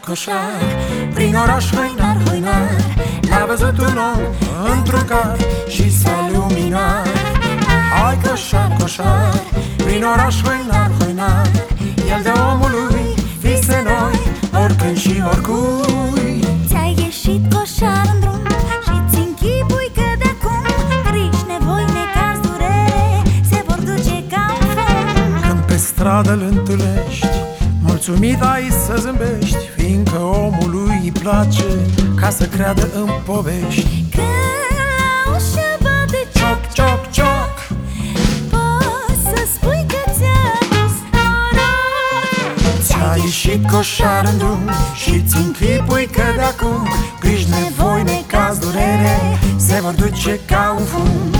coșar, prin oraș hoinar, hoinar, l-a văzut un om într-un car și s-a luminat. Hai coșar, coșar, prin oraș hoinar, hoinar, el de omului vise noi, oricând și oricui. Ți-ai ieșit coșar în drum și-ți închipui că de-acum griji, nevoi, necaz, durere se vor duce ca un fum. Când pe stradă îl întâlnești, mulțumit ai să zâmbești, fiindcă omului îi place ca să creadă în povești. Când la ușă bate Cioc, cioc, cioc, poți să spui că ți-a dus noroc. ți-a ieșit coșar în drum și-ți închipui că de-acum griji, nevoi, necaz, durere se vor duce ca un fum.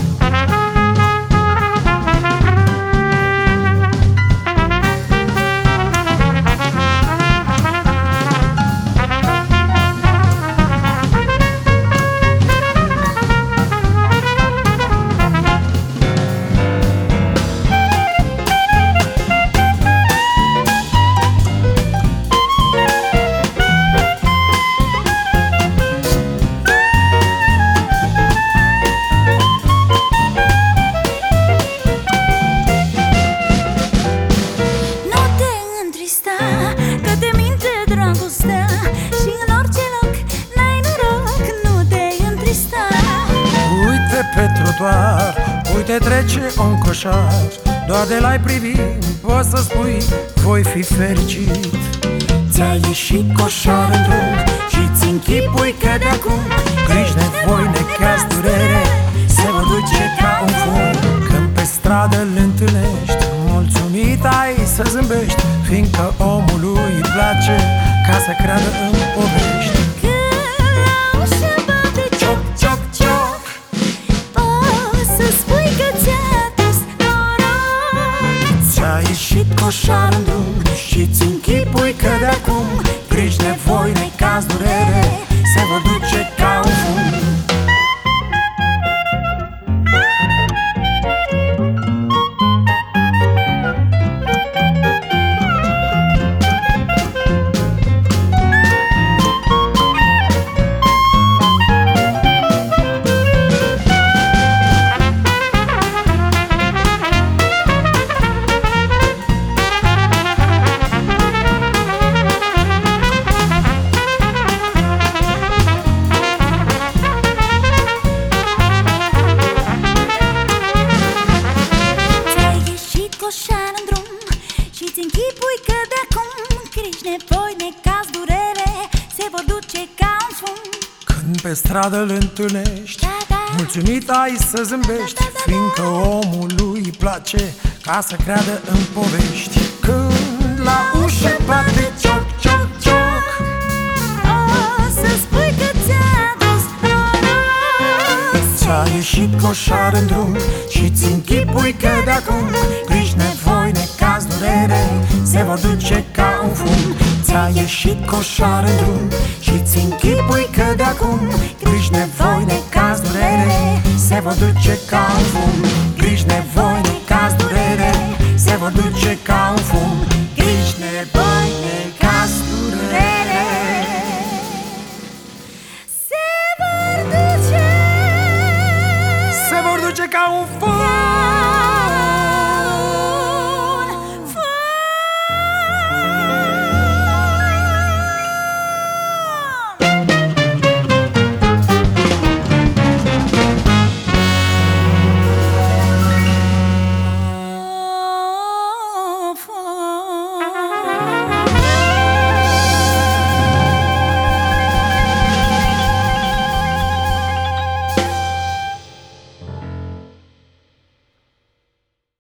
Că te minte dragostea și în orice loc n-ai noroc, nu te întrista. Uite pe trotuar, uite trece un coșar, doar de la-i privi poți să spui voi fi fericit. Ți-a ieșit coșar în drum și-ți închipui că de-acum griji, nevoi, necaz, durere se vor duce ca un fum. Când pe stradă îl întâlnești, mulțumit ai să zâmbești, fiindcă omului îi place ca să creadă în povești. Când la ușă bate Cioc, cioc, cioc, poți să spui că ți-a dus noroc. ți-a ieșit coșar în drum și-ți închipui că de-acum griji, nevoi, necaz, durere se vor duce ca un fum. Coșar în drum și-ți închipui că de-acum griji, nevoi, necaz, durere se vor duce ca un fum. Când pe stradă îl întâlnești, mulțumit ai să zâmbești, fiindcă omului îi place ca să creadă în povești. Când la ușă bate cioc, cioc, cioc, O să spui că ți-a dus noroc. ți-a ieșit coșar în drum și-ți închipui că de-acum griji, nevoi, necaz, durere se vor duce ca un fum. Ți-a ieșit coșar în drum și-ți închipui că de-acum griji, nevoi, necaz, durere se vor duce ca un fum. Griji, nevoi, necaz, durere se vor duce ca un fum.